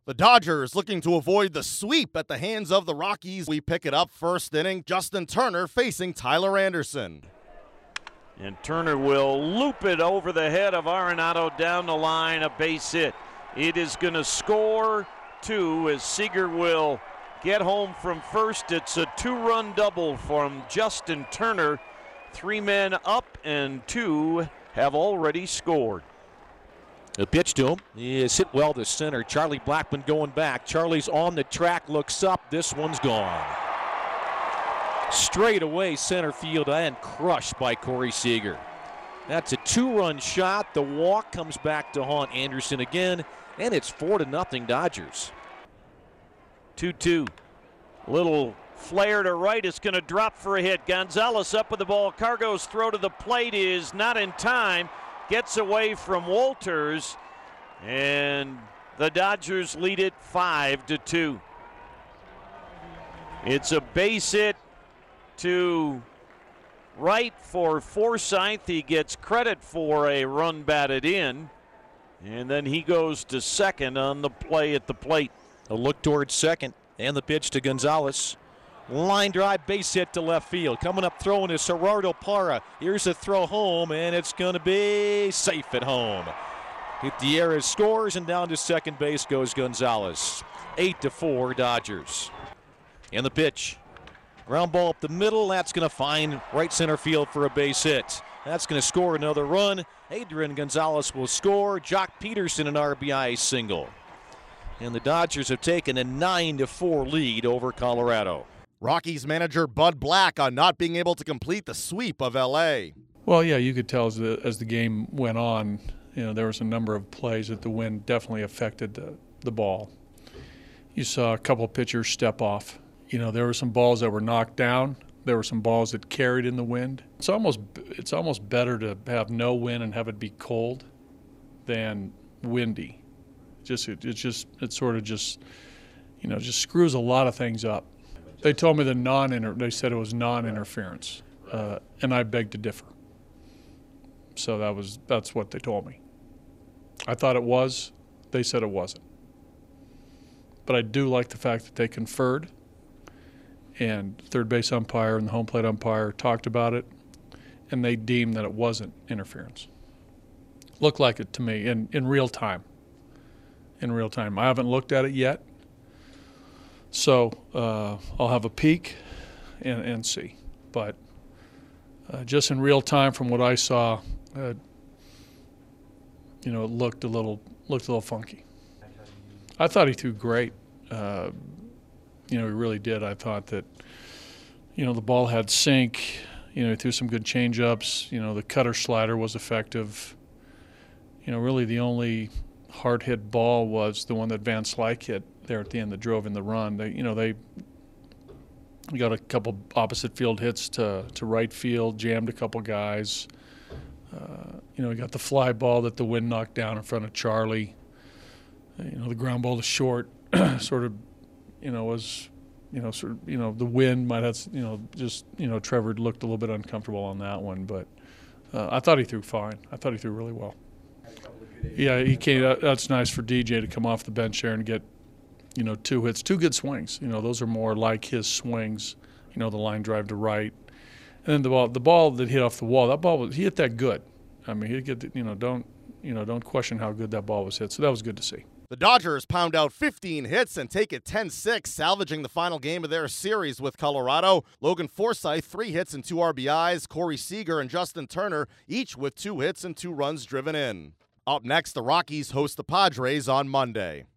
The Dodgers looking to avoid the sweep at the hands of the Rockies. We pick it up first inning. Justin Turner facing Tyler Anderson. And Turner will loop it over the head of Arenado down the line, a base hit. It is going to score two as Seager will get home from first. It's a two-run double from Justin Turner. 3 men up and 2 have already scored. The pitch to him. He is hit well to center. Charlie Blackmon going back. Charlie's on the track, looks up. This one's gone. Straight away center field and crushed by Corey Seager. That's a 2-run shot. The walk comes back to haunt Anderson again, and it's 4-0 Dodgers. 2-2. Little flare to right. It's going to drop for a hit. Gonzalez up with the ball. Cargo's throw to the plate is not in time. Gets away from Walters, and the Dodgers lead it 5-2. It's a base hit to right for Forsythe. He gets credit for a run batted in, and then he goes to second on the play at the plate. A look towards second, and the pitch to Gonzalez. Line drive, base hit to left field. Coming up throwing is Gerardo Parra. Here's a throw home, and it's going to be safe at home. Gutierrez scores, and down to second base goes Gonzalez. 8-4 Dodgers. And the pitch. Ground ball up the middle. That's going to find right center field for a base hit. That's going to score another run. Adrian Gonzalez will score. Jock Peterson an RBI single. And the Dodgers have taken a 9-4 lead over Colorado. Rockies manager Bud Black on not being able to complete the sweep of L.A. Well, yeah, you could tell as the game went on, there was a number of plays that the wind definitely affected the ball. You saw a couple of pitchers step off. There were some balls that were knocked down. There were some balls that carried in the wind. It's almost better to have no wind and have it be cold than windy. It sort of just screws a lot of things up. They told me they said it was non-interference, and I beg to differ. So that's what they told me. I thought it was. They said it wasn't. But I do like the fact that they conferred, and third base umpire and the home plate umpire talked about it, and they deemed that it wasn't interference. Looked like it to me in real time. In real time. I haven't looked at it yet. So I'll have a peek and see. But just in real time, from what I saw, it looked a little funky. I thought he threw great. He really did. I thought that the ball had sink. He threw some good change-ups. The cutter slider was effective. Really the only hard-hit ball was the one that Van Slyke hit there at the end that drove in the run. They got a couple opposite field hits to right field, jammed a couple guys. We got the fly ball that the wind knocked down in front of Charlie. The ground ball to short sort of, was, the wind might have, Trevor looked a little bit uncomfortable on that one, but I thought he threw fine. I thought he threw really well. Yeah, he came. That's nice for DJ to come off the bench there and get, 2 hits, 2 good swings. Those are more like his swings. The line drive to right, and then the ball that hit off the wall. He hit that good. I mean, he'd get don't question how good that ball was hit. So that was good to see. The Dodgers pound out 15 hits and take it 10-6, salvaging the final game of their series with Colorado. Logan Forsythe, 3 hits and 2 RBIs. Corey Seager and Justin Turner, each with 2 hits and 2 runs driven in. Up next, the Rockies host the Padres on Monday.